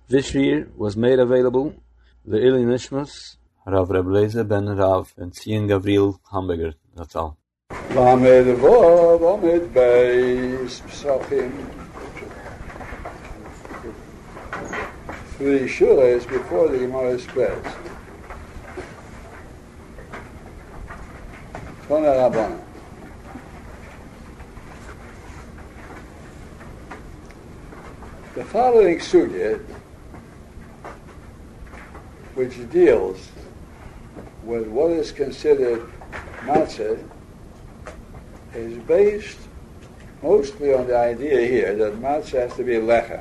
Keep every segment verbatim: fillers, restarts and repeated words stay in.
This year was made available the Ili Nishmas Rav Reb Lezer ben Rav and Tzion Gavril Hamburger. That's all. Lamed Vov, Lamed Beis, Psachim. Three shulas before the Gemara spreads. Tona Rabbana. The following sugya, which deals with what is considered matzah, is based mostly on the idea here that matzah has to be lechem.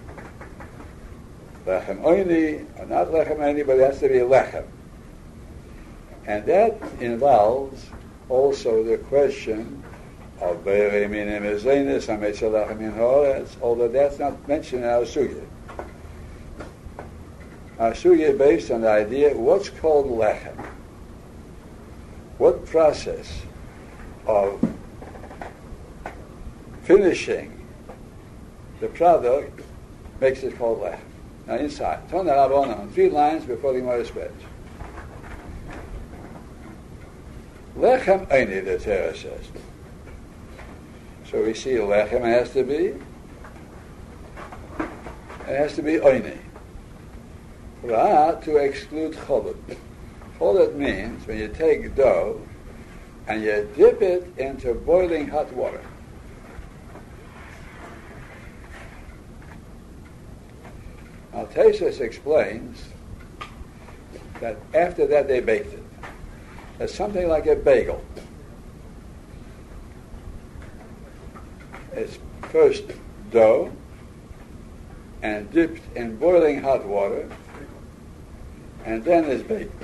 Lechem oini, or not lechem oini, but it has to be lechem. And that involves also the question of be'erei minim ezenis, hametzah lechem in haaretz, although that's not mentioned in our sugya. Our sugya is based on the idea, what's called lechem? What process of finishing the product makes it called lechem? Now inside, Tona Rabbana, three lines before the Gemara spreads. Lechem oini, the Torah says. So we see lechem has to be, it has to be oini. Ra, to exclude cholut. Cholut means when you take dough and you dip it into boiling hot water. Now Tosfos explains that after that they baked it. It's something like a bagel. It's first dough and dipped in boiling hot water, and then it's baked.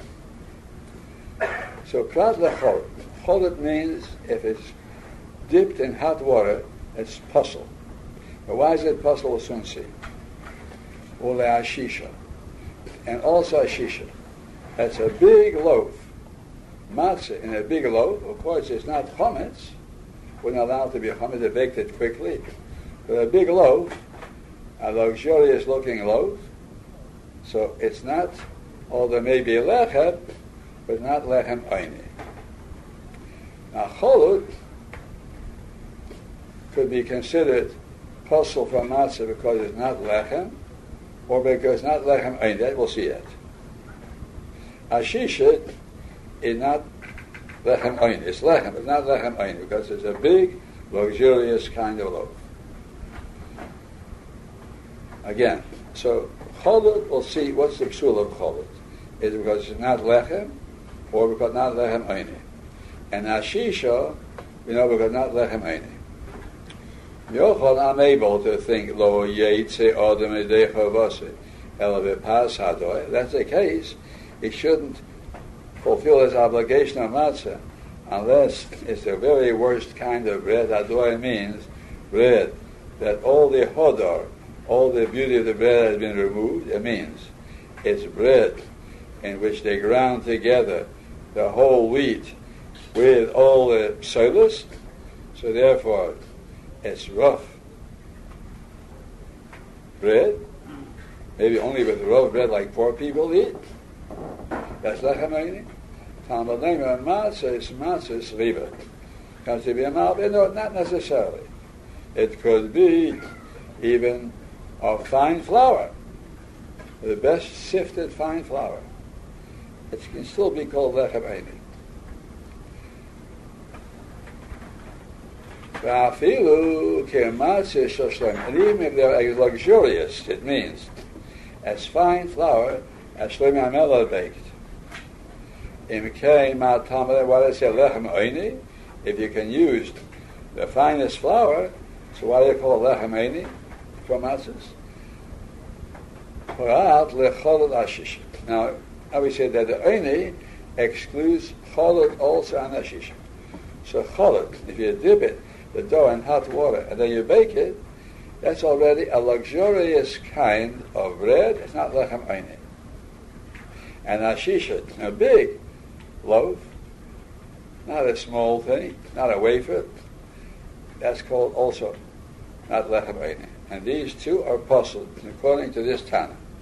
So prat lecholut. Cholut means if it's dipped in hot water, it's puzzle. But why is it puzzle? We'll soon see. Ule ashisha, and also ashisha. That's a big loaf. Matzah in a big loaf. Of course, it's not chametz. We're not allowed to be chametz. They baked it quickly. But a big loaf, a luxurious-looking loaf. So it's not, although maybe lechem, but not lechem oini. Now cholut could be considered puzzle from matzah because it's not lechem, or because it's not lechem oini. That we'll see it. Ashisha is not lechem oini. It's lechem, but not lechem oini because it's a big, luxurious kind of loaf. Again, so cholut, we'll see what's the psul of cholut. Is it because it's not lechem, or because not lechem oini? And ashisha, we know because not lechem oini. Yochel, I'm able to think lo yeitze adam edecha vase ela v'pas hadoy. That's the case. He shouldn't fulfill his obligation of matzah unless it's the very worst kind of bread. Hadoy means bread that all the hodor, all the beauty of the bread has been removed. It means it's bread in which they ground together the whole wheat with all the psolos. So therefore, it's rough bread, maybe only with rough bread like poor people eat. That's lechem oini. Talmud Lema matzah is matzah sliva. Comes to be a malbeh? No, not necessarily. It could be even of fine flour, the best sifted fine flour. It can still be called lechem oini. And even if they're luxurious, it means as fine flour as Shlomo HaMelech baked. Why does it say lechem oini? If you can use the finest flour, so why do you call it lechem oini for matzahs? Now, I would say that the oini excludes cholut also and ashisha. So cholut, if you dip it, the dough in hot water, and then you bake it, that's already a luxurious kind of bread. It's not lechem oini. And ashisha, a big loaf, not a small thing, not a wafer, that's called also not lechem oini. And these two are puzzled according to this Tana.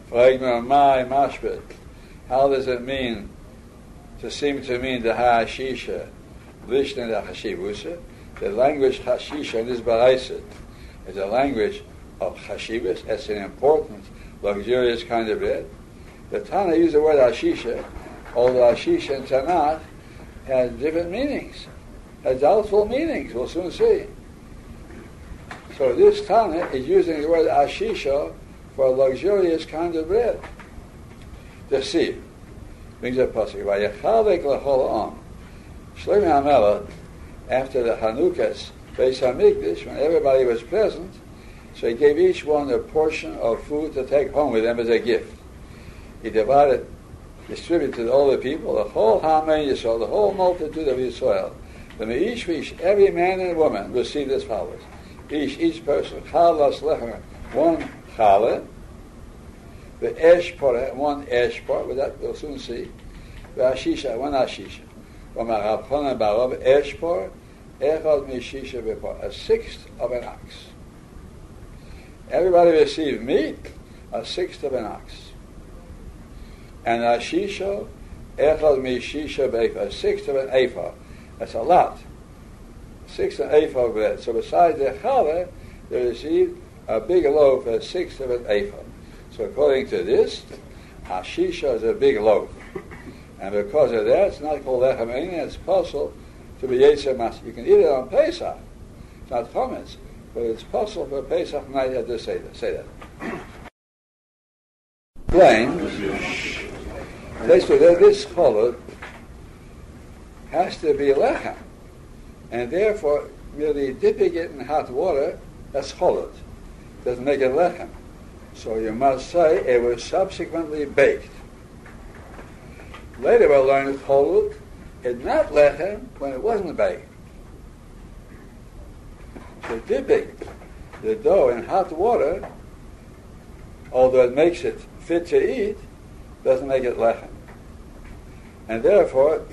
my mashbet. How does it mean to seem to mean the ha'ashisha, lishna the hashivusa? The language hashisha in this baraiset is a language of hashivus. It's an important, luxurious kind of bread. The Tana used the word hashisha, although hashisha in Tanakh has different meanings, has doubtful meanings. We'll soon see. So this Tana is using the word hashisha for a luxurious kind of bread. The Siv brings a pasuk. Vayechavek l'chol am. Shlomo HaMelech, after the Hanukkahs, Beis Hamikdash, when everybody was present, so he gave each one a portion of food to take home with them as a gift. He divided, distributed to all the people, the whole Haman Yisrael, the whole multitude of Yisrael. Then each, each, every man and woman received as follows. Each, each person, chalas lechem, one challah, the eshpor, one eshpor, with that we'll soon see, the ashisha, one ashisha. Eshpor, echad mishisha bepor, a sixth of an ox. Everybody received meat, a sixth of an ox. And ashisha, echad mishisha bepor, a sixth of an ephah. That's a lot. A sixth of an ephah of bread. So besides the challah, they received a big loaf, a sixth of an ephah. So according to this, ashisha is a big loaf. And because of that, it's not called lechem eini, it's possible to be yetzer mas. You can eat it on Pesach. It's not chametz, but it's possible for Pesach night to say that. Say that. Plain. This cholot has to be lechem, and therefore, merely dipping it in hot water, that's cholot. Doesn't make it lechem. So you must say it was subsequently baked. Later we'll learn that cholot is not lechem when it wasn't baked. So dipping the dough in hot water, although it makes it fit to eat, doesn't make it lechem. And therefore,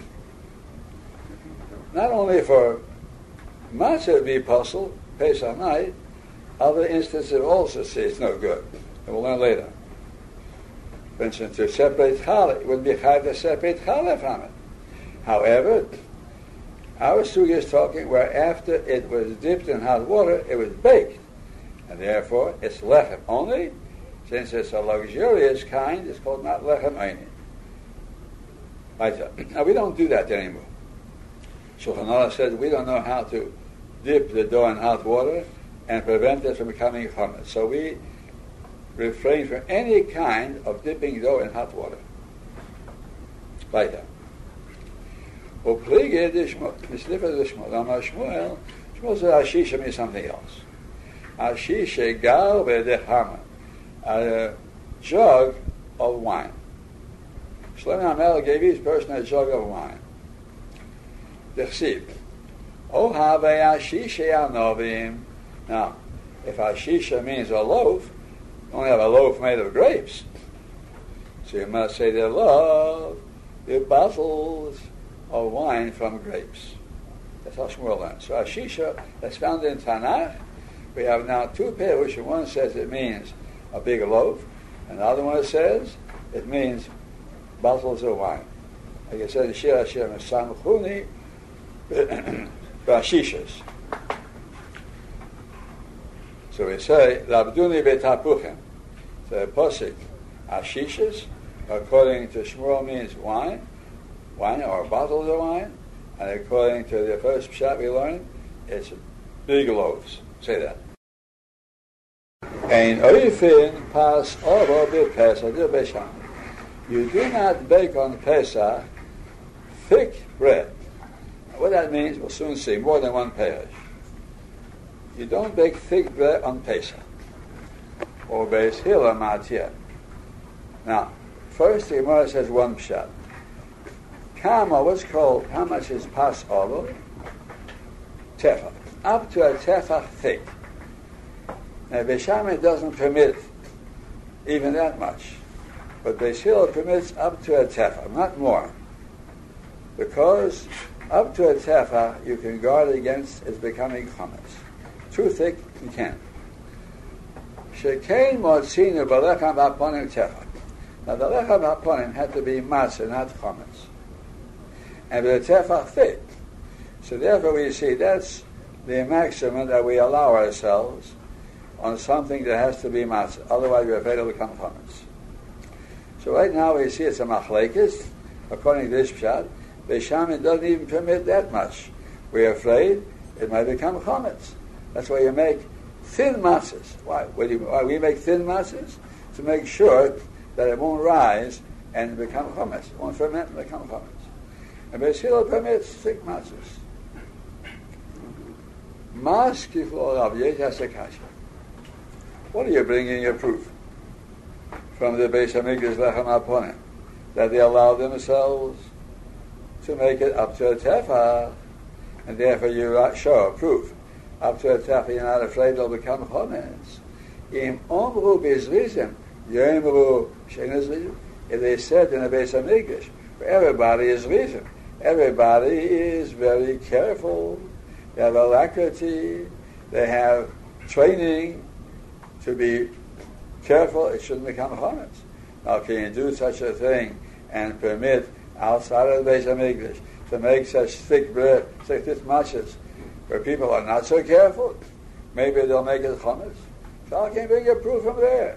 not only for matzah to be puzzled, Pesach night, other instances also say it's no good. And we'll learn later. For instance, to separate challah, it wouldn't be hard to separate challah from it. However, our sugi is talking where after it was dipped in hot water, it was baked. And therefore, it's lechem only. Since it's a luxurious kind, it's called not lechem eini. Right. Now, we don't do that anymore. Shulchan Aruch says we don't know how to dip the dough in hot water and prevent it from becoming chametz. So we refrain from any kind of dipping dough in hot water. Weiter. Upliege dishmo, mislifa dishmo, lama Shmuel, Shmuel says ashisha means something else. Ashisha gal bedechama, a jug of wine. Shlomo HaMelech gave each person a jug of wine. Dechsiv, O have ashisha anovim. Now, if ashisha means a loaf, you only have a loaf made of grapes. So you must say they love the bottles of wine from grapes. That's how Shmuel learned. So ashisha, that's found in Tanakh. We have now two pairs. One says it means a big loaf, and the other one says it means bottles of wine. Like it says in Shir Hashem, Samchuni Bashishas. So we say, Labduni betapuchem. So the posik, Ashishas, according to Shmuel, means wine, wine or bottles of wine, and according to the first pshat we learned, it's big loaves. Say that. Ein oifin pas ovo b'Pesach b'Sham. You do not bake on Pesach thick bread. What that means, we'll soon see, more than one parish. You don't bake thick bread on Pesach. Or Beis Hillel Matzah. Now, first the Gemara says one pshat. Kama, what's called, how much is pas ovo? Tefach. Up to a tefach thick. Now, Beis Shammai doesn't permit even that much. But Beis Hillel permits up to a tefach, not more. Because up to a tefach, you can guard against its becoming chametz. Too thick, you can't. Shekein motzinu b'lechem v'aponim tefach. Now the lechem haponim had to be matzah, not chametz, and the tefach thick. So therefore, we see that's the maximum that we allow ourselves on something that has to be matzah. Otherwise, we're afraid it'll become chametz. So right now we see it's a machlekes. According to this pshat, Beis Shammai doesn't even permit that much. We're afraid it might become chametz. That's why you make thin matzahs. Why? Why, do you, why we make thin matzahs? To make sure that it won't rise and become chametz. It won't ferment and become chametz. And Beis Hillel permits thick matzahs. Mas kiflo Rav Yosef Kasha. What are you bringing your proof from the Beis Hamikdash Lechem Haponim? That they allow themselves to make it up to a tefach, and therefore you show proof. Up to a tefach, you're not afraid they'll become chametz. Im omru bizrizim, yomru shein. If they said in the Beis Hamikdash, everybody is rizim, everybody is very careful. They have alacrity, they have training to be careful. It shouldn't become chametz. Now, can you do such a thing and permit outside of the Beis Hamikdash to make such thick bread, such thick matches, where people are not so careful? Maybe they'll make it chametz. So I can bring a proof from there.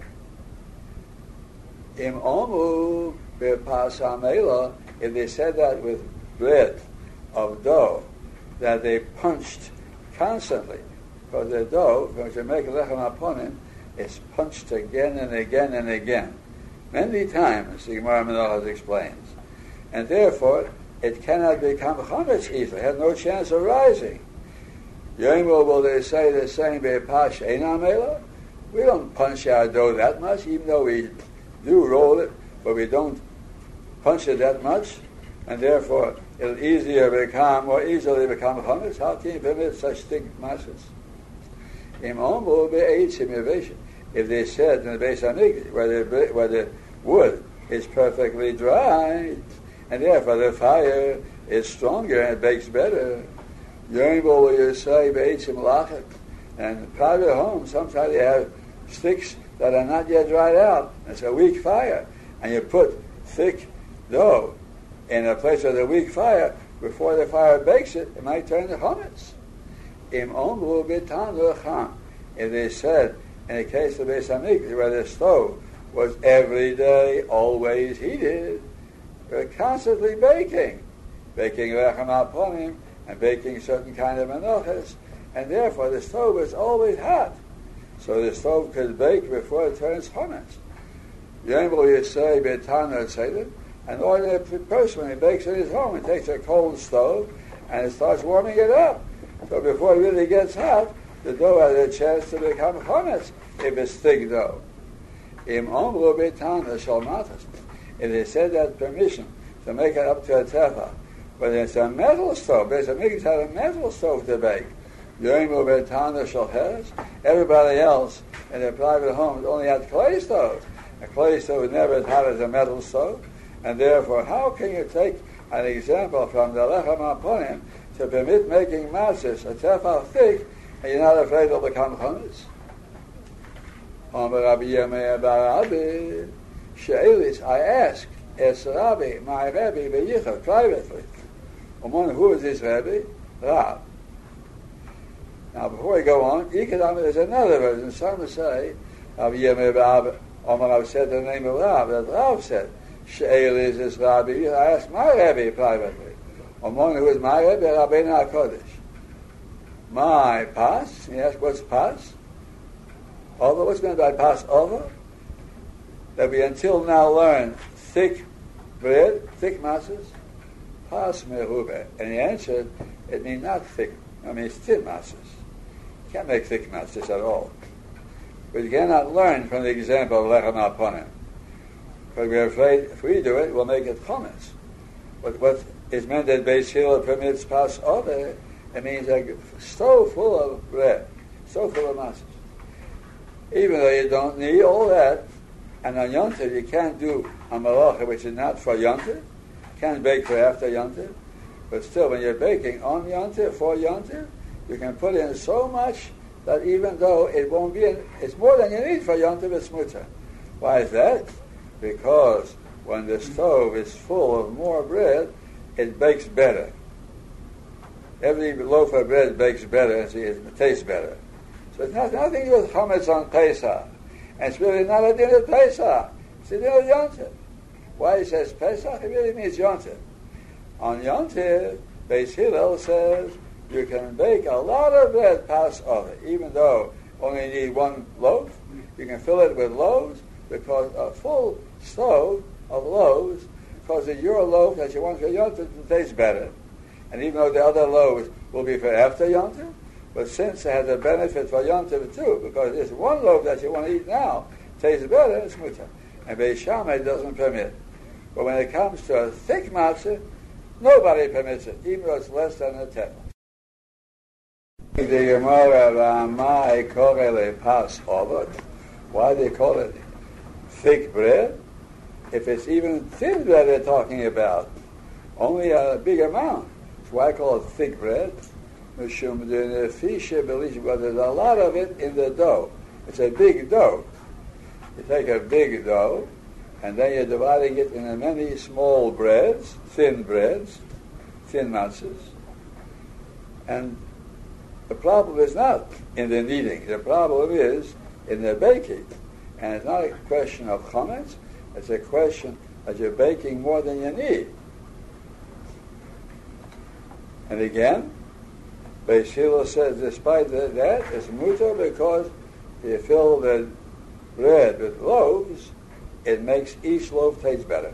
Im omu bepas hamela, if they said that with bread of dough that they punched constantly, because the dough, when you make lechem haponim, it's punched again and again and again. Many times, the Gemara Menachos explains. And therefore, it cannot become chametz easily. It has no chance of rising. Yomru, will they say the same, be'pash einam ela? We don't punch our dough that much, even though we do roll it, but we don't punch it that much, and therefore it'll easier become, more easily become chametz. How can you permit such thick masses? Im omru be'eitzim yaveshin. If they said in the Beis Hamikdash, where the, where the wood is perfectly dry, and therefore the fire is stronger and it bakes better, Yomru, will you say, be'eitzim lachet? And private homes, sometimes they have sticks that are not yet dried out. It's a weak fire. And you put thick dough in a place with a weak fire, before the fire bakes it, it might turn to chametz. Im omru b'tanu cham. If they said, in the case of Beis Hamikdash, where the stove was every day, always heated, they're constantly baking, baking lechem haponim, and baking certain kind of menachos, and therefore the stove is always hot. So the stove could bake before it turns chametz. Yomru, you say, b'tanu tzedek. An ordinary person, when he bakes in his home, he takes a cold stove and it starts warming it up. So before it really gets hot, the dough has a chance to become chametz if it's thick dough. Im omru b'tanu shel matas. If they said that permission to make it up to a tefach, but it's a metal stove, Beis Hamikdash had a metal stove to bake. Yomru b'tanu shel cheres. Everybody else in their private homes only had clay stoves. A clay stove is never as hot as a metal stove. And therefore, how can you take an example from the lechem haponim to permit making matzahs a tefach thick, and you're not afraid it'll become chametz? Amar Rabbi Yirmiyah bar Rabbi she'elis, I ask, es Rabbi, my Rabbi beyichud, privately. Among who is this Rabbi? Rab. Now, before we go on, Yikadam, there's another version. Some say, Rabbi Yirmiyah bar Rabbi, Amar Rabbi said the name of Rab, that Rab said, she'elis is Rabbi. I ask my Rabbi privately. Among who is my Rabbi? Rabbeinu HaKodesh. My pas? He asked, what's pas? Over, what's meant by pas over? That we until now learn thick bread, thick matzahs, pas merube. And he answered, it means not thick, I mean it's thin matzahs. You can't make thick matzahs at all. We cannot learn from the example of lechem haponim. Because we're afraid if we do it, we'll make it chametz. But what is meant that Beis Hillel permits pas over, it means a stove full of bread, stove full of matzahs. Even though you don't need all that, and on Yom Tov you can't do a malacha which is not for Yom Tov, can't bake for after Yom Tov, but still when you're baking on Yom Tov, for Yom Tov, you can put in so much that even though it won't be, in, it's more than you need for Yom Tov, it's mutter. Why is that? because when the stove is full of more bread, it bakes better. Every loaf of bread bakes better, and it tastes better. So it's not, nothing to do with chametz on Pesach. And it's really not a din of Pesach. It's a din of Yontif. Why he says Pesach? It really means Yontif. On Yontif, Beis Hillel says you can bake a lot of bread Passover, even though only need one loaf. You can fill it with loaves, because a full stove of loaves, because of your loaf that you want for Yontif to taste better. And even though the other loaves will be for after Yontif, but since it has a benefit for Yontif too, because this one loaf that you want to eat now tastes better, it's mutar. And Beis Shammai doesn't permit. But when it comes to a thick matzah, nobody permits it, even though it's less than a tenth. The Gemara Ramai Korele Pas Ovot. Why do they call it thick bread? If it's even thin bread they're talking about, only a big amount. That's why I call it thick bread. Mishum de fishe belish, but there's a lot of it in the dough. It's a big dough. You take a big dough, and then you're dividing it into many small breads, thin breads, thin matzahs. And the problem is not in the kneading. The problem is in the baking. And it's not a question of chametz. It's a question that you're baking more than you need. And again, Beis Hillel says, despite that, it's mutar because you fill the bread with loaves, it makes each loaf taste better.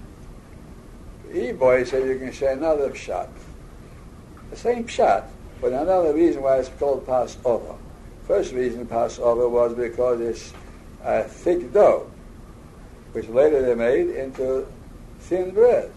E-boy said you can say another pshat. The same pshat, but another reason why it's called Passover. First reason Passover was because it's a thick dough, which later they made into thin breads.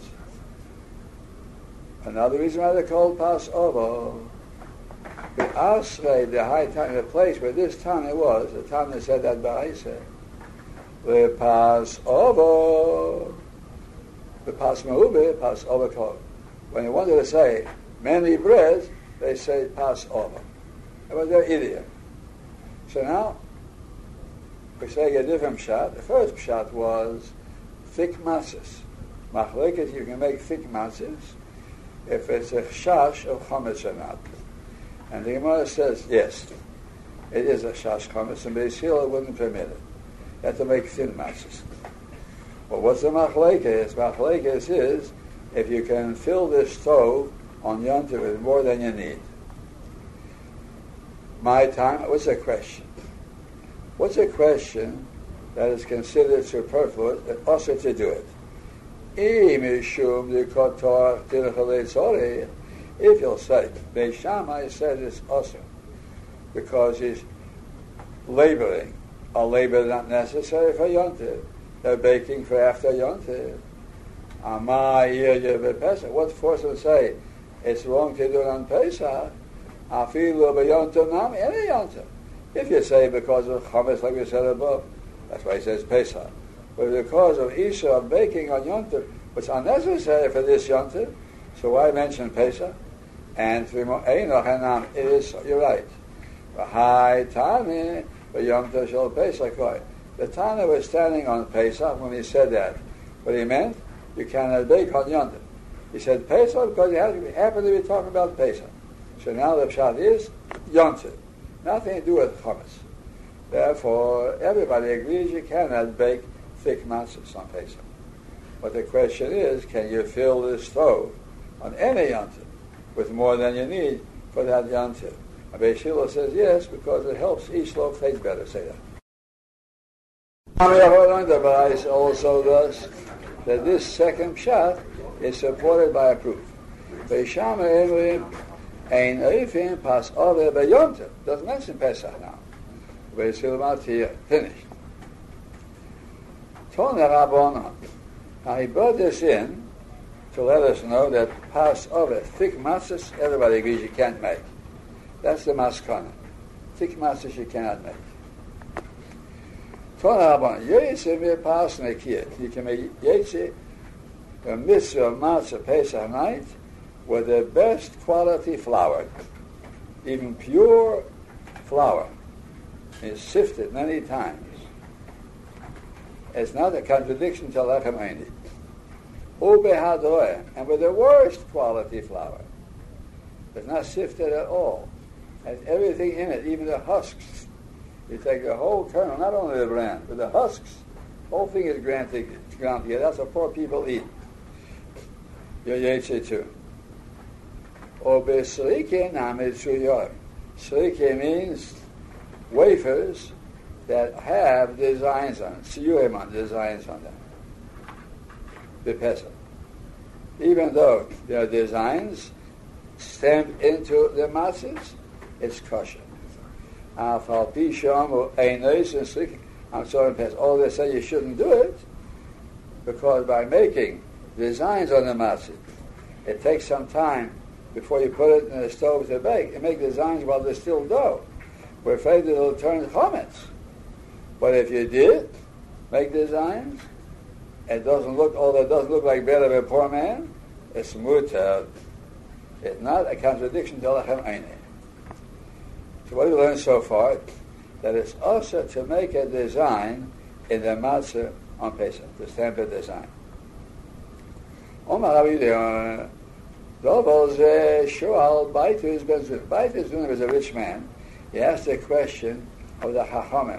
Another reason why they're called Passover, the Asrei, the high time, the place where this Tana was, the Tana said that Ba'isa, the Passover, the Pasma'ube, Passover called. When they wanted to say many breads, they say Passover. That was their idiom. So now, we say a different pshat. The first pshat was thick matzahs. Machlekes, you can make thick matzahs if it's a shash of chametz or not. And the Gemara says, yes, it is a shash chametz, and Beis Hillel wouldn't permit it. You have to make thin matzahs. Well, what's the machlekes? Machlekes is if you can fill this stove on Yontif with more than you need. My time, what's the question? What's a question that is considered superfluous and also to do it? If you'll say, Beis Shammai said it's also because he's laboring. A labor not necessary for Yontif. They're baking for after Yontif. What's forced to say it's wrong to do it on Pesach? Any Yontif. If you say because of chametz, like we said above, that's why he says Pesach. But because of Isha of baking on Yontif, which is unnecessary for this Yontif, so why mention Pesach? And it is, you're right. High Tani, the Yontif shall Pesach. The Tana was standing on Pesach when he said that. What he meant, you cannot bake on Yontif. He said Pesach because he happened to be talking about Pesach. So now the pshat is Yontif. Nothing to do with chametz. Therefore, everybody agrees you cannot bake thick matzahs on Pesach. But the question is, can you fill this stove on any Yontif with more than you need for that Yontif? And Beis Hillel says yes, because it helps each loaf taste better. Say that. The Bais also does that this second pshat is supported by a proof. Beis Shammai Ein Eifin Pas Ove B'Yontif. Doesn't mention Pesach now. Beis Hillel here, finished. Tona Rabbanan. Now he brought this in to let us know that Pas Ove, thick matzahs, everybody agrees you can't make. That's the maskana. Thick matzahs you cannot make. Tona Rabbanan. Yetzi mir Pas Nekiyah. You can make Yetzi, a mitzvah of matzah Pesach night, with the best quality flour, even pure flour, is sifted many times. It's not a contradiction to lechem eini. Ubehadoeh, and with the worst quality flour. It's not sifted at all. Has everything in it, even the husks. You take the whole kernel, not only the bran, but the husks. The whole thing is ground together. That's what poor people eat. Your yetze too. Obeslike namid suyar. Slike means wafers that have designs on it. Siyuhim designs on them. The Pesach. Even though there are designs stamped into the matzahs, it's kosher. I'm sorry, Pesach. All they say you shouldn't do it because by making designs on the matzah, it takes some time before you put it in the stove to bake. You make designs while there's still dough. We're afraid that it'll turn chametz. But if you did make designs, it doesn't look, although it doesn't look like bread of a poor man, it's mutar. It's not a contradiction to lechem eini. So what have we learned so far? That it's also to make a design in the matzah on Pesach, to stamp a design. Omar Rabbi Yehuda, Dovol ze shoal Baitus ben Zuna. Baitus ben Zuna was a rich man. He asked a question of the Chachamim.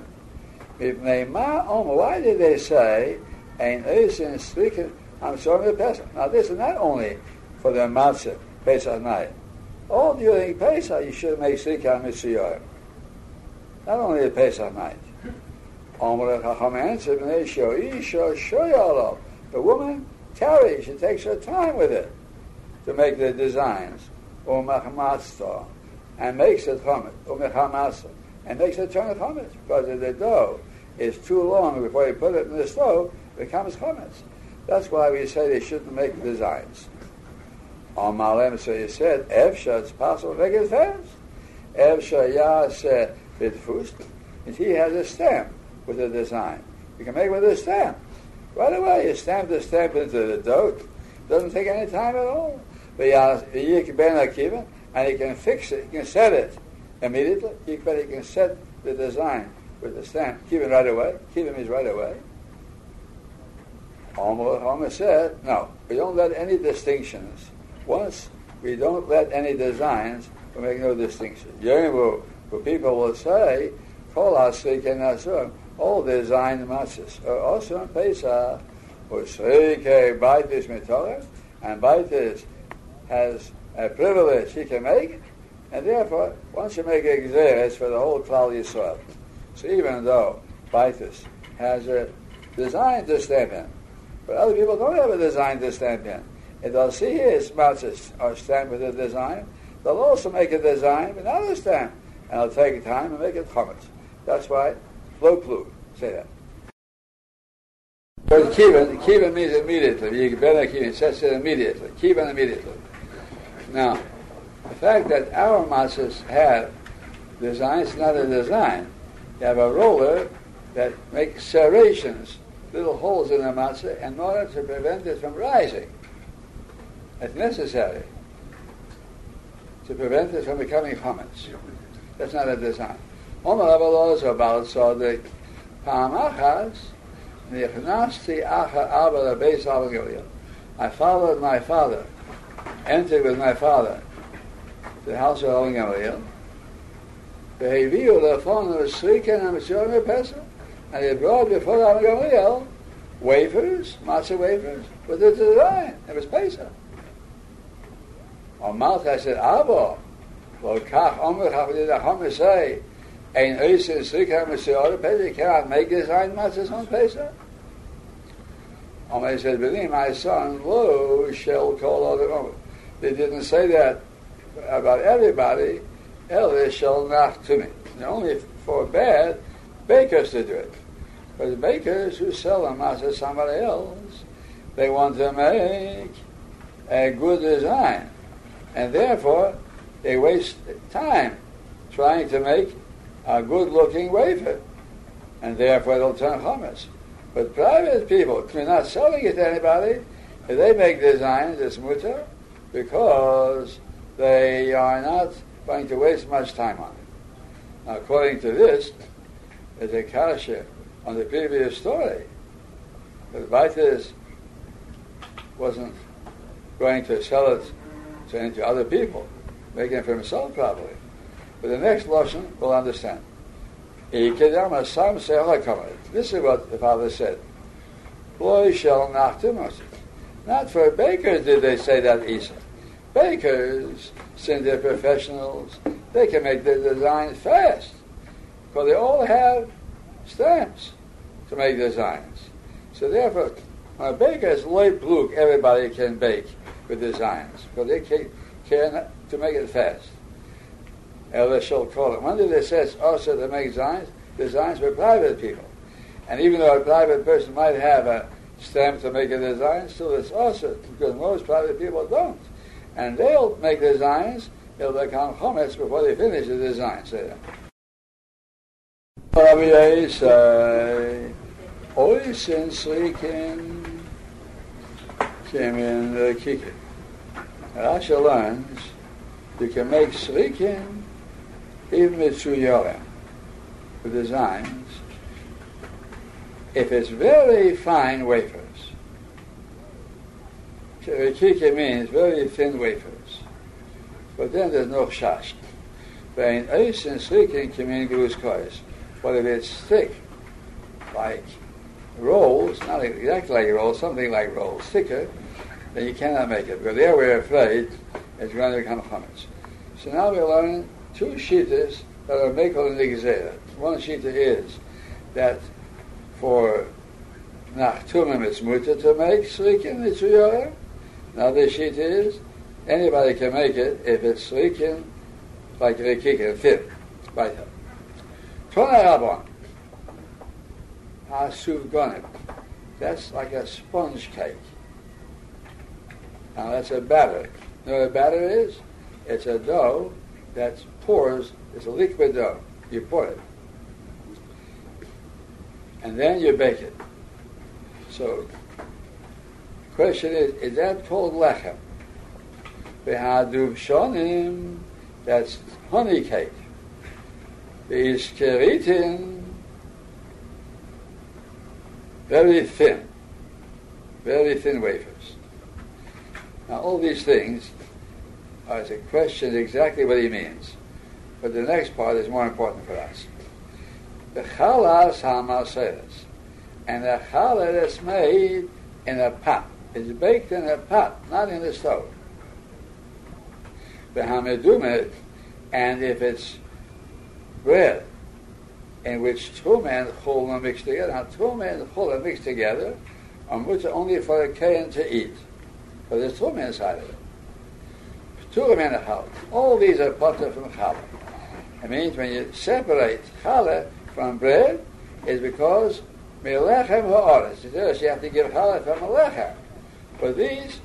Why did they say, Ein Eisin Slikin, I'm sorry, the Pesach? Now this is not only for the matzah, Pesach night. All during Pesach you should make Slikan Mitzvah. Not only the Pesach night. Omar Chacham answered, the woman tarries, she takes her time with it to make the designs. And makes it chametz. And makes it turn it chametz. Because if the dough is too long before you put it in the stove, it becomes chametz. That's why we say they shouldn't make designs. On Malem, so you said, Efsha, it's possible to make it fast. Efsha Yas Bidfust, and he has a stamp with a design. You can make it with a stamp. Right away, you stamp the stamp into the dough. Doesn't take any time at all. But Yik Ben Akiva, and you can fix it, you can set it immediately. You can, you can set the design with the stamp. Keep it right away. Keep it means right away. Homer said, no, we don't let any distinctions. Once we don't let any designs, we make no distinction. But people will say, Kol Hasik and Asur, all designed matzahs are also in Pesach, or Srike Baitis Mitorah, and Baitis has a privilege he can make, and therefore, once you make a gzeres for the whole Klal Yisrael, so even though Baitis has a design to stamp in, but other people don't have a design to stamp in, and they'll see his matzahs are stamped with a design, they'll also make a design with another stamp, and it'll take time and make it chametz. That's why, lo plu, say that. But kivan, kivan means immediately. You better kivan, it says it immediately. Kivan immediately. Now, the fact that our matzahs have designs, not a design. You have a roller that makes serrations, little holes in the matzah, in order to prevent it from rising. It's necessary to prevent it from becoming chametz. That's not a design. Omar Abba about so the Pamachas Nichnasti Acha Abba the Beis Avagilio. I followed my father, entered with my father to the house of Avon Gamaliel. Behavior the phone of Srikan and Mitzvah Pesach, and he brought before Avon Gamaliel wafers, matzah wafers, with the design. It was Pesach. On mouth I said, Abba. Well, Kach Omer Chafadid Achomer say, Ein Eisin Srikan Mitzvah Pesach, you cannot make design matzahs on Pesach. Omer said, B'ni, my son, lo shall call other Omer. They didn't say that about everybody, Eli shall nach to me. They only forbade bakers to do it. But the bakers who sell them matzahs to somebody else, they want to make a good design. And therefore, they waste time trying to make a good-looking wafer, and therefore they'll turn chametz. But private people, they're not selling it to anybody. If they make designs, it's mutar, because they are not going to waste much time on it. Now, according to this, there's a kasha on the previous story But Baitis wasn't going to sell it to, to other people, making it for himself probably. But the next Lashon we'll understand. This is what the father said. Not for bakers did they say that Isa. Bakers, since they're professionals, they can make the designs fast. Because they all have stamps to make designs. So therefore, when a baker is light blue, everybody can bake with designs. Because they can, can to make it fast. Elder shall call it. When did it say it's also to make designs? Designs for private people. And even though a private person might have a stamp to make a design, still it's also, because most private people don't. And they'll make designs, they'll become chometz before they finish the design. Say that. Rabbi Yisai, Oisin Slikin came in the Kikik. Rasha learns you can make Slikin even with Tsuyora, the designs, if it's very fine wafers. Rikike means very thin wafers. But then there's no chash. But in Eis and Slikin can mean glue kois. But if it's thick, like rolls, not exactly like rolls, something like rolls, thicker, then you cannot make it. Because there we're afraid it's going to become chametz. So now we're learning two shittas that are mekel and nigzera. One shitta is that for nachtumim it's mutter to make slikin mitzuyora. Another shitta is anybody can make it if it's slikin like rekikin, thin. Right. Tona rabon hasuv gonim. That's like a sponge cake. Now that's a batter. You know what a batter is? It's a dough that pours, it's a liquid dough. You pour it. And then you bake it. So, the question is, is that called lechem? V'haduv shonim, that's honey cake. V'ishkeritin, very thin, very thin wafers. Now all these things are a question exactly what he means. But the next part is more important for us. The chalas hamaseres. And the challah that's made in a pot. It's baked in a pot, not in the stove. The hamedumet, and if it's bread in which truma and chol are mixed together, now truma and chol are mixed together, are mutter only for a kain to eat. But there's truma inside of it. Turim and challah. All these are potter from challah. It means when you separate challah from bread, it's because melechem ha'oretz. You have to give challah from melechem. But these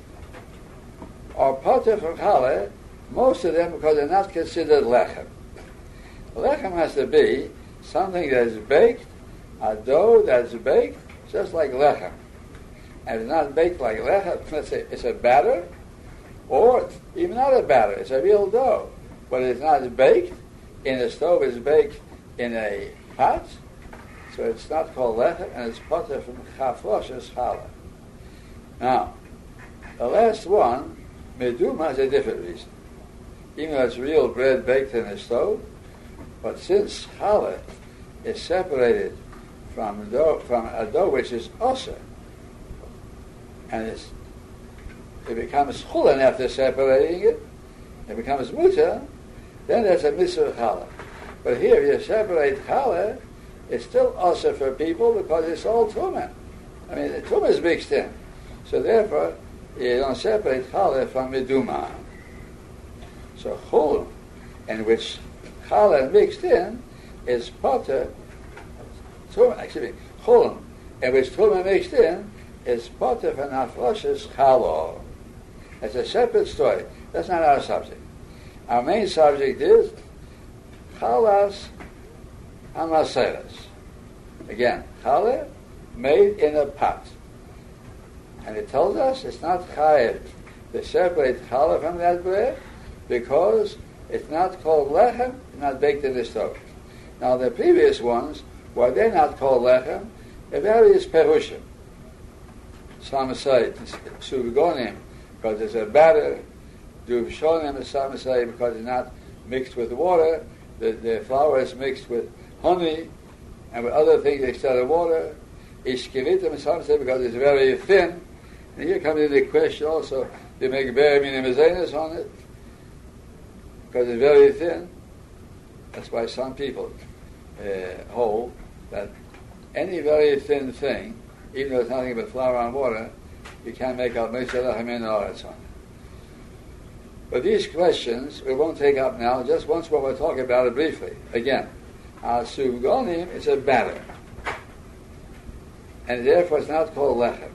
are potter from challah, most of them because they're not considered lechem. Lechem has to be something that's baked, a dough that's baked, just like lechem. And it's not baked like lechem, let's say it's a batter, or even not a batter, it's a real dough. But it's not baked in a stove, it's baked in a pot, so it's not called lechem, and it's potter from chafrosh's challah. Now, the last one, meduma, is a different reason. Even though it's real bread baked in a stove, but since challah is separated from dough, from a dough which is osir, and it's, it becomes chulin after separating it, it becomes mutter, then that's a mitzvah challah. But here, if you separate challah, it's still osir for people because it's all tumah. I mean, the tumah is mixed in. So therefore, you don't separate challah from meduma. So chulin, in which challah mixed in, is potter, tumah, excuse me, chulin, in which tumah mixed in, is potter for nafrosh's challah. It's a separate story. That's not our subject. Our main subject is chalas hamaseres. Again, challah made in a pot. And it tells us it's not chayev to separate challah from that bread because it's not called lechem, not baked in the stove. Now the previous ones, why they're not called lechem, there are various perushim. samasai suvigonim, because it's a batter. Duvshonim is samasai because it's not mixed with water. The, the flour is mixed with honey and with other things instead of water. Ishkiritim is samasai because it's very thin. And here comes in the question also, they make very minimizanas on it because it's very thin. That's why some people uh, hold that any very thin thing, even though it's nothing but flour and water, you can't make out Moshe Lachamin Oretz on it. But these questions we won't take up now, just once more we'll talk about it briefly. Again, our suvgonim is a batter. And therefore it's not called lechem.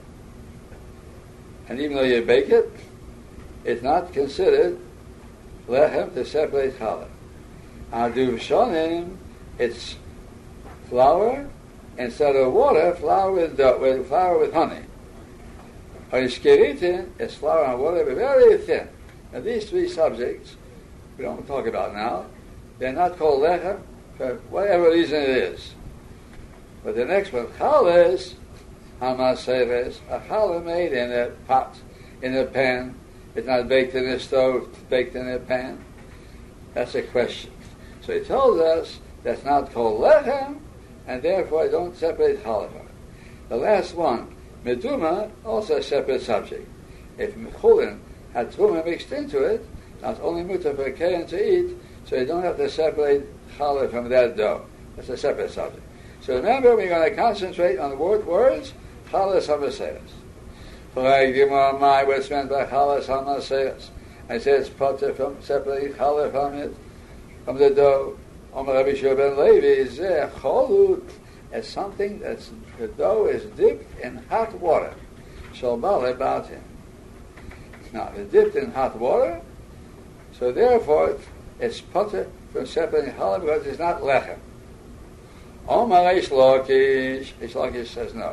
And even though you bake it, it's not considered lechem to separate challah. Our duvshonim, it's flour instead of water, flour with, uh, with flour with honey. Or ishkiritin is flour and water, but very thin. Now these three subjects we don't talk about now. They're not called lechem for whatever reason it is. But the next one, challah is hamaseres, a challah made in a pot, in a pan. It's not baked in a stove, it's baked in a pan. That's a question. So he tells us that's not called lechem, and therefore I don't separate challah from it. The last one, meduma, also a separate subject. If mechulin had truma mixed into it, not only mutar for a kain to eat, so you don't have to separate challah from that dough. That's a separate subject. So remember, we're going to concentrate on the word words, challah hamaseres. For I give my what's meant by challah hamaseres. I say it's potter from separating challah from it, from the dough. Omer Rabbi Shua ben Levi is there. Cholut is something that's, the dough is dipped in hot water. Shalbal about him. Now, it's dipped in hot water, so therefore it's potter from separating challah because it's not lechem. Omar Reish Lakish, Reish Lakish says no.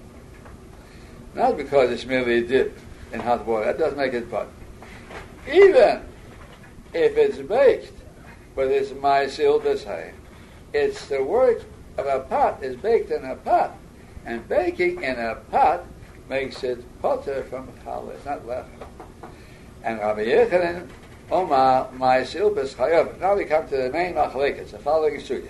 Not because it's merely dipped in hot water. That doesn't make it pot. Even if it's baked, but it's ma'asil b'sayim, it's the work of a pot. It's baked in a pot, and baking in a pot makes it potter from challah. It's not lechem. And Rabbi Yechanan, Omar ma'asil b'sayim. Now we come to the main machlekes, the following sugya.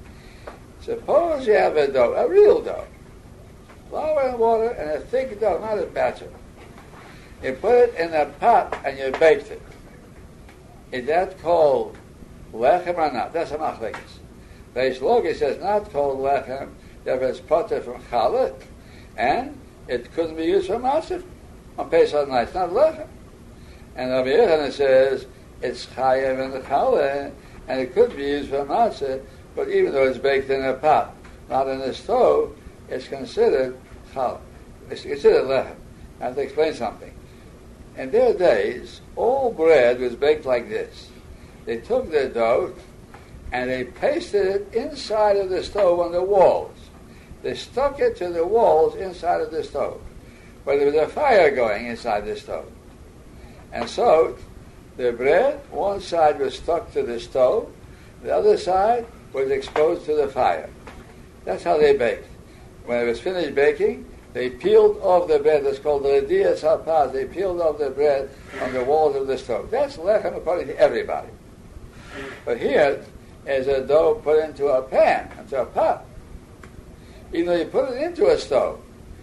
Suppose you have a dough, a real dough, flour and water and a thick dough, not a batter. You put it in a pot and you baked it. Is that called lechem or not? That's a machlekes. Reish Lakish says not called lechem, therefore it's potter from challah, and it couldn't be used for matzah on Pesach night. It's not lechem. And Rabbi Yechanan says it's chayev in the challah, and it could be used for matzah. But even though it's baked in a pot, not in a stove, it's considered challah. It's considered lechem. I have to explain something. In their days, all bread was baked like this. They took their dough and they pasted it inside of the stove on the walls. They stuck it to the walls inside of the stove. But there was a fire going inside the stove. And so, the bread, one side was stuck to the stove, the other side was exposed to the fire. That's how they baked. When it was finished baking, they peeled off the bread. That's called the Radiyas HaPaz. They peeled off the bread on the walls of the stove. That's lechem according to everybody. But here is a dough put into a pan, into a pot. Even though you put it into a stove,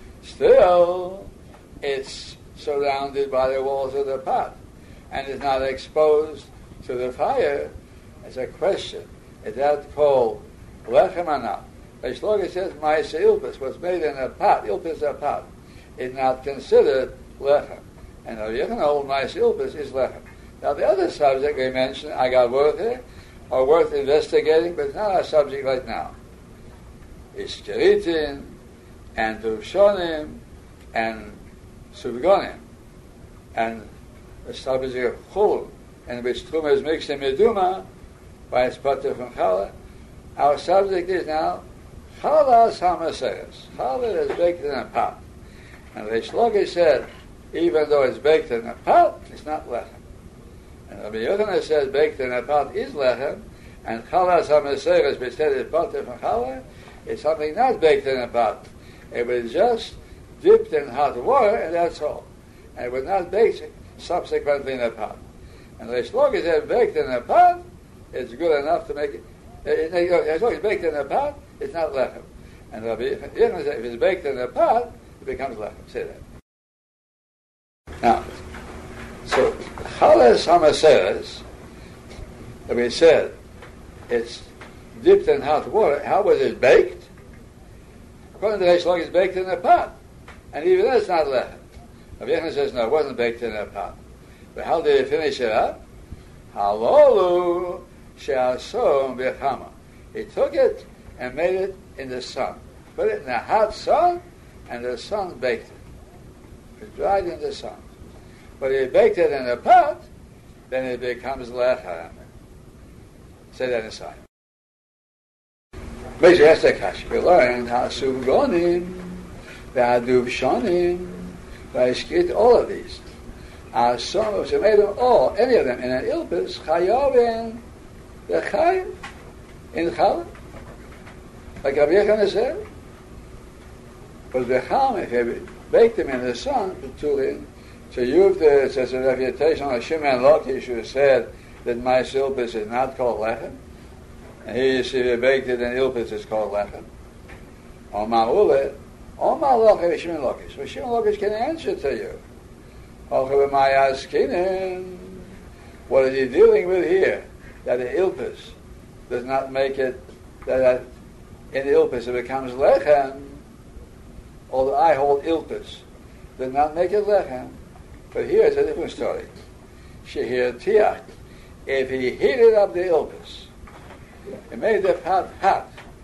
still it's surrounded by the walls of the pot and is not exposed to the fire. It's a question. Is that called lechem or not? Reish Lakish says, ma'aseh ilpis was made in a pot. Ilpis is a pot. It's not considered lechem. And Rabbi Yechanan holds ma'aseh ilpis is lechem. Now the other subject we mentioned, I got worth it, are worth investigating, but it's not our subject right now. It's keritin, and duvshonim, and suvgonim, and the subject of chul, in which truma is mixed in meduma, by its potter from challah. Our subject is now challah hamaseres. Challah is baked in a pot. And Reish Lakish said, even though it's baked in a pot, it's not lechem. And Rabbi Yochanan says baked in a pot is lechem, and challah hamaseres, which said it's potter from challah, is something not baked in a pot. It was just dipped in hot water, and that's all. And it was not baked subsequently in a pot. And as long as it's baked in a pot, it's good enough to make it. As long as it's baked in a pot, it's not lechem. And if it's baked in a pot, it becomes lechem. Say that. Now, so Chalas Hamaseres, that we said, it's dipped in hot water. How was it baked? According to the Reish, it's baked in a pot. And even then it's not lechem. Rabbi Yechon says, no, it wasn't baked in a pot. But how did he finish it up? Halolu she'asom b'chama. He took it and made it in the sun. Put it in the hot sun, and the sun baked it. It dried in the sun. But if he baked it in a pot, then it becomes lechem. Say that inside. Basically, that's the kash. We learned ha'suv gonim, v'aduv shonim, v'ashkit, all of these. Our son, we made them all, any of them, in an ilpis, chayovin, the chayim, in challah. Like Rabbi Yechon said. But the chayim, if you bake them in the sun, betulin, so you've the, it says a refutation on Shimon Loki, should have said that my ilpis is not called lechem. And here you see they baked it in ilpis, it's called lechem. Or ma'ulet, or ma'loche, Shimon Loki. So Shimon Loki can answer to you. What is he dealing with here? That the ilpis does not make it, that in the ilpis it becomes lechem, although I hold ilpis, does not make it lechem. But here it's a different story. Shehir tiach, if he heated up the ilpis, he made the pot hot,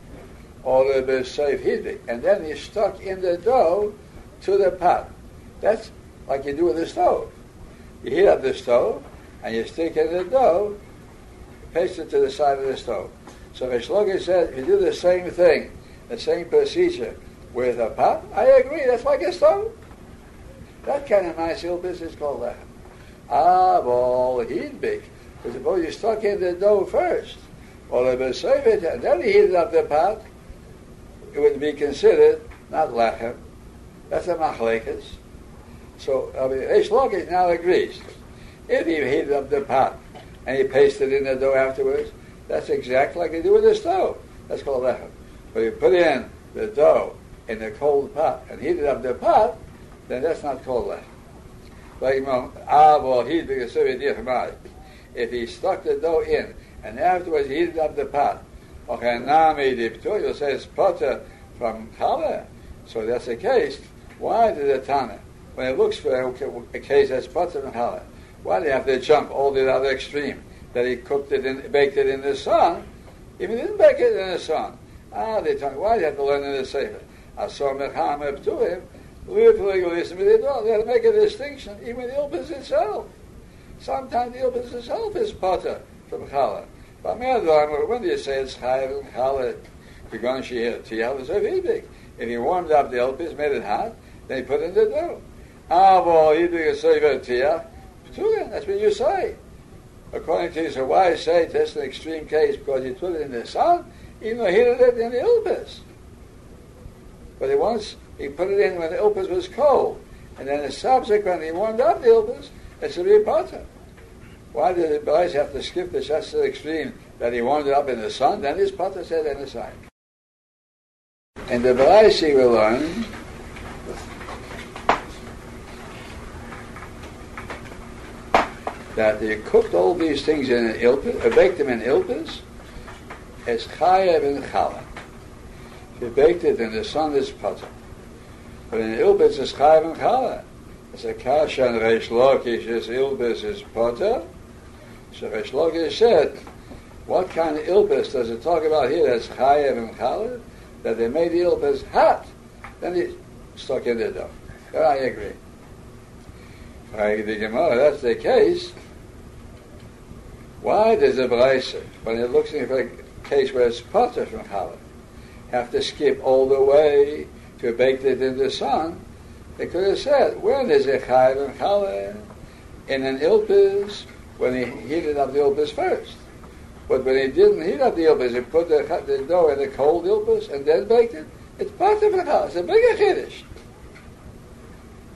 or the b'seif hidrik, and then he stuck in the dough to the pot. That's like you do with the stove. You heat up the stove, and you stick in the dough, paste it to the side of the stove. So Reish Lakish said, if you do the same thing, the same procedure with a pot, I agree, that's like a stove. That kind of nice ilpis is called lechem. Ah, well, heat big. Because suppose you stuck in the dough first, or the b'seif it, and then you heated up the pot, it would be considered not lechem. That's a machlekes. So I mean, Reish Lakish now agrees. If you heated up the pot and you pasted it in the dough afterwards, that's exactly like you do with the stove. That's called lechem. But you put in the dough in the cold pot and heated up the pot, then that's not called lechem. Like ah, well, he'd be a different. If he stuck the dough in and afterwards heated up the pot, okay, now you'll say it's potter from challah. So that's the case. Why did the Tana, when it looks for a, a case that's potter from challah, why do you have to jump all the other extreme? That he cooked it in, baked it in the sun, if he didn't bake it in the sun. Ah, they tell me, why do you have to learn in the Sefer? I saw Mecham up to him, they had to make a distinction, even the ilpis itself. Sometimes the ilpis itself is potter from challah. But when do you say it's chayav and challah? You're going to share tiyah is very big. If you warmed up the ilpis, made it hot, then you put it in the dough. Ah, well, you do a sefer tiyah. That's what you say. According to you, so why say that's an extreme case? Because you put it in the sun, even though he heated it in the ilpis. But he once he put it in when the ilpis was cold, and then subsequently he warmed up the ilpis. It should be a potter. Why did the boys have to skip this just to the extreme that he warmed it up in the sun? Then his potter said in the sun. In the Baraisi we learn that he cooked all these things in an ilpis, or baked them in ilpis, as chayav and challah. If you baked it in the sun, it's potter. But in ilpis, it's chayav and challah. It's a kasha and Reish Lakish's ilpis is potter. So Reish Lakish said, what kind of ilpis does it talk about here that's chayav and challah? That they made the ilpis hot, then he stuck in the dough. I agree. The Gemara, that's the case. Why does the Baraisa, when it looks for a case where it's potter from challah, have to skip all the way to bake it in the sun? They could have said, when is it chayav and challah? In an ilpis, when he heated up the ilpis first. But when he didn't heat up the ilpis, he put the, the dough in the cold ilpis and then baked it. It's potter from challah. It's a bigger chiddush.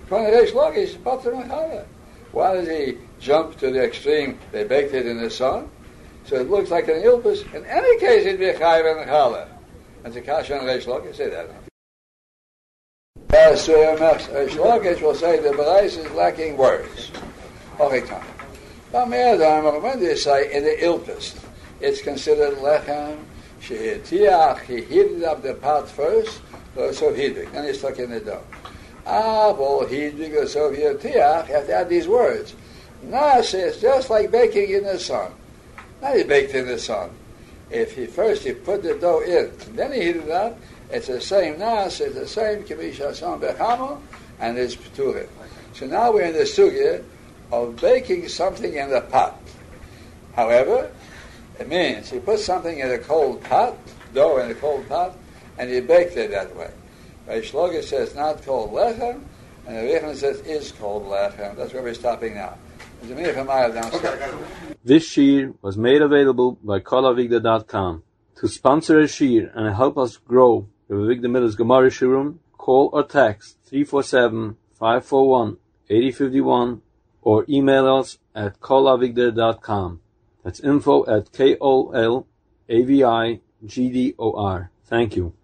From the Reish Lakish, Pater Mechalel. Why does he jump to the extreme? They baked it in the sun, so it looks like an ilpus. In any case, it'd be a chayiv and a challah. And the Kasha and Reish Lakish say that. As to Reish Lakish will say the Berais is lacking words. Okay, time. But when they say in the ilpus, it's considered lechem. Shehitiach, he heated up the pot first, so hidik, then he stuck in the dough. Avol hidik or so tiach, you have to add these words. Nas is just like baking in the sun. Now he baked in the sun. If he first he put the dough in, then he heated it up, it's the same nas, it's the same kimisha son bechamo, and it's pturim. So now we're in the sugya of baking something in the pot. However, it means he put something in a cold pot, dough in a cold pot, and he baked it that way. Reish Lakish says not cold lechem, and the Reichman says is cold lechem. That's where we're stopping now. There's a minute from Maya downstairs. This shir was made available by kol avigdor dot com. To sponsor a shir and help us grow the Avigdor Miller's Gemara Shiurim, call or text three four seven, five four one, eight zero five one or email us at kol avigdor dot com. That's info at K O L A V I G D O R. Thank you.